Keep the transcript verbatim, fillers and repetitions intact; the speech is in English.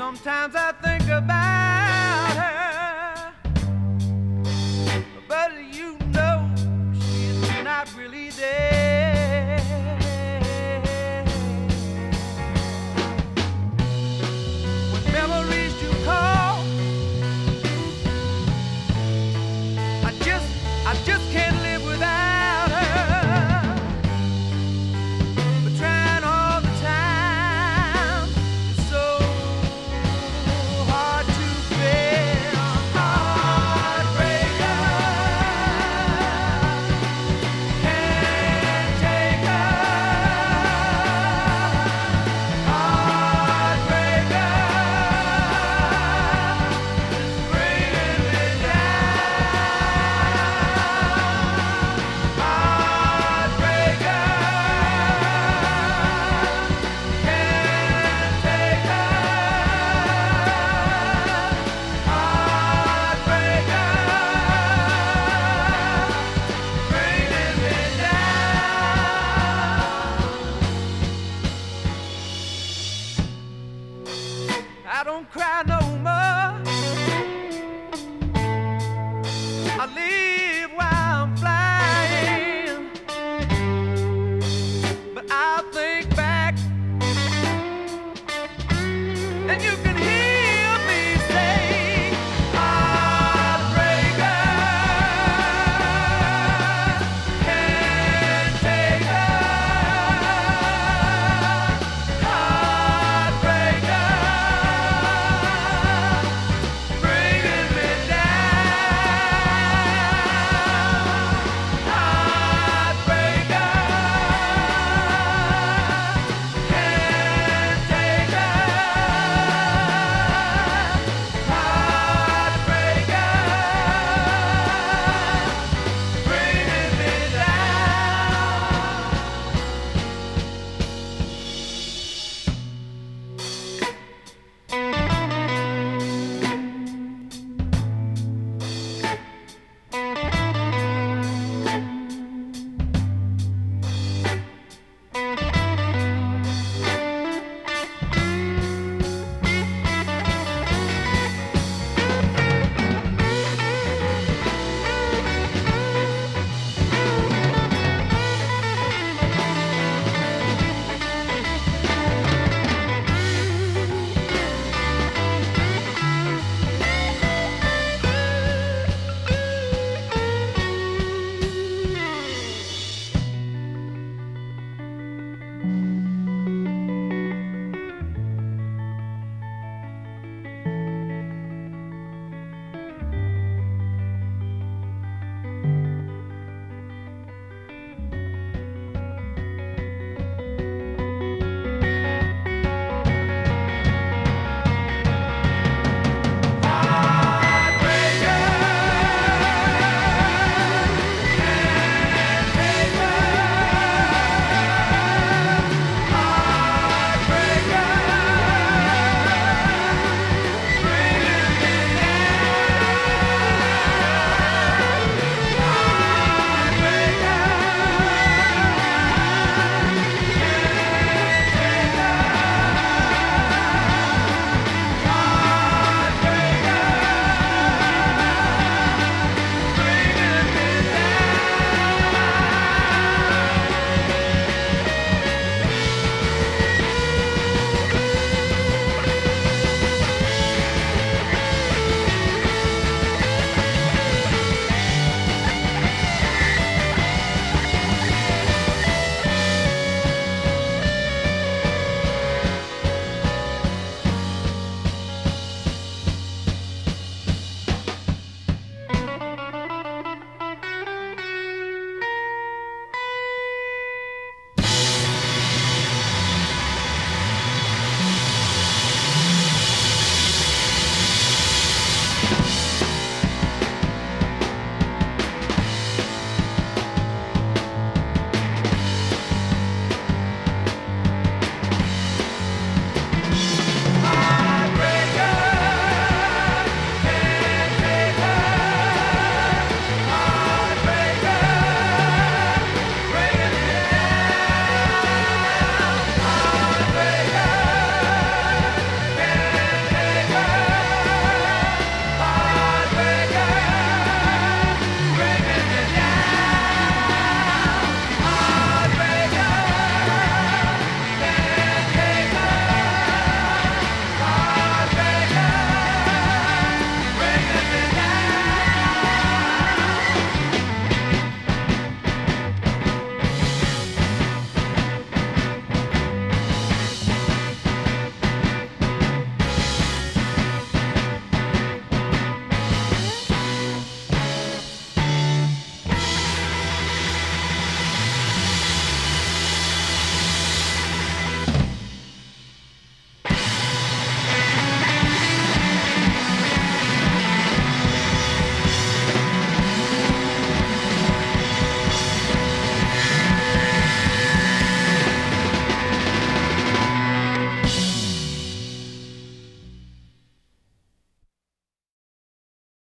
Sometimes I think about her, but you know she's not really there. When memories do call, I just, I just can't live without her. But trying all the time is so hard to bear. Heartbreaker, can't take her. Heartbreaker is bringing me down. Heartbreaker, can't take her. Heartbreaker, bringing me down. I don't cry no more. I live while I'm flying, but I'll think back and you